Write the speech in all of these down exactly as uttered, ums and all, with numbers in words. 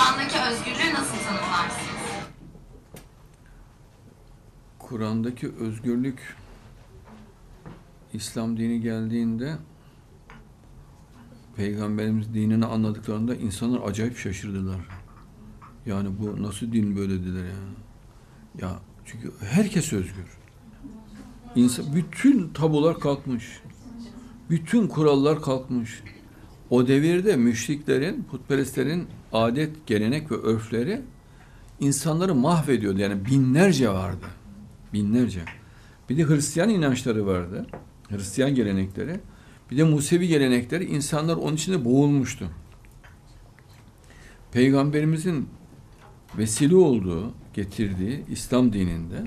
Kur'an'daki özgürlüğü nasıl tanımlarsınız? Kur'an'daki özgürlük, İslam dini geldiğinde, Peygamberimiz dinini anladıklarında insanlar acayip şaşırdılar. Yani bu nasıl din böyle dediler yani. Ya çünkü herkes özgür. İnsan, bütün tabular kalkmış. Bütün kurallar kalkmış. O devirde müşriklerin, putperestlerin adet, gelenek ve örfleri insanları mahvediyordu. Yani binlerce vardı. Binlerce. Bir de Hristiyan inançları vardı. Hristiyan gelenekleri. Bir de Musevi gelenekleri. İnsanlar onun içinde boğulmuştu. Peygamberimizin vesile olduğu, getirdiği İslam dininde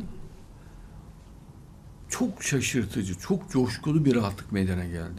çok şaşırtıcı, çok coşkulu bir rahatlık meydana geldi.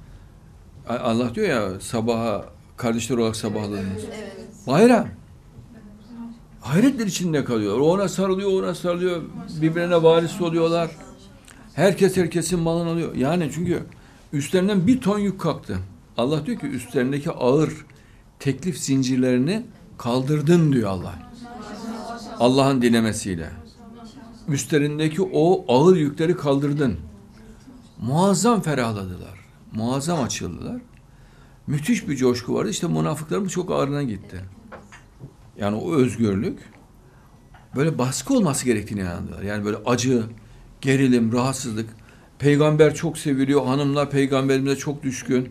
Allah diyor ya, sabaha kardeşler olarak sabahladınız. Bayram. Hayretler içinde kalıyorlar. O ona sarılıyor, ona sarılıyor. Birbirine varis oluyorlar. Herkes herkesin malını alıyor. Yani çünkü üstlerinden bir ton yük kalktı. Allah diyor ki üstlerindeki ağır teklif zincirlerini kaldırdın diyor Allah. Allah'ın dilemesiyle. Üstlerindeki o ağır yükleri kaldırdın. Muazzam ferahladılar. Muazzam açıldılar. Müthiş bir coşku vardı. İşte münafıkların çok ağırına gitti. Yani o özgürlük böyle baskı olması gerektiğine inandılar. Yani böyle acı, gerilim, rahatsızlık. Peygamber çok seviliyor. Hanımlar peygamberimize çok düşkün.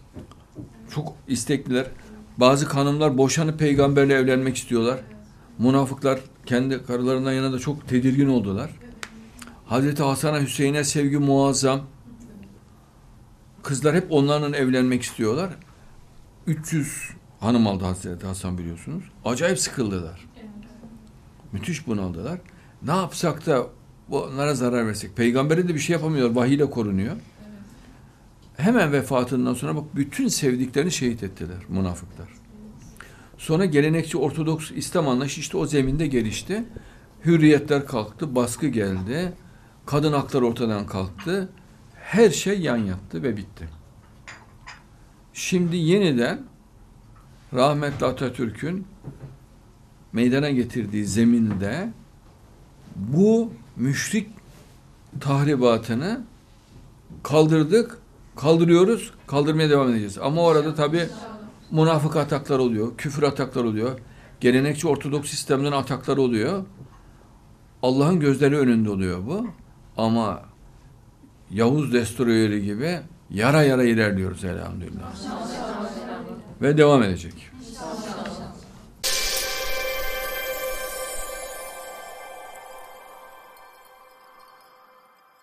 Çok istekliler. Bazı hanımlar boşanıp peygamberle evlenmek istiyorlar. Münafıklar kendi karılarından yana da çok tedirgin oldular. Hazreti Hasan'a, Hüseyin'e sevgi muazzam. Kızlar hep onlarla evlenmek istiyorlar. üç yüz hanım aldı Hazreti Hasan, biliyorsunuz. Acayip sıkıldılar. Müthiş bunaldılar. Ne yapsak da onlara zarar versek. Peygamberin de bir şey yapamıyor. Vahiy ile korunuyor. Hemen vefatından sonra bak bütün sevdiklerini şehit ettiler münafıklar. Sonra gelenekçi Ortodoks İslam anlayışı işte o zeminde gelişti. Hürriyetler kalktı, baskı geldi. Kadın hakları ortadan kalktı. Her şey yan yattı ve bitti. Şimdi yeniden rahmetli Atatürk'ün meydana getirdiği zeminde bu müşrik tahribatını kaldırdık, kaldırıyoruz, kaldırmaya devam edeceğiz. Ama orada tabii münafık ataklar oluyor, küfür ataklar oluyor, gelenekçi Ortodoks sistemden ataklar oluyor. Allah'ın gözleri önünde oluyor bu. Ama Yavuz destroyeri gibi yara yara ilerliyoruz elhamdülillah. Ve devam edecek.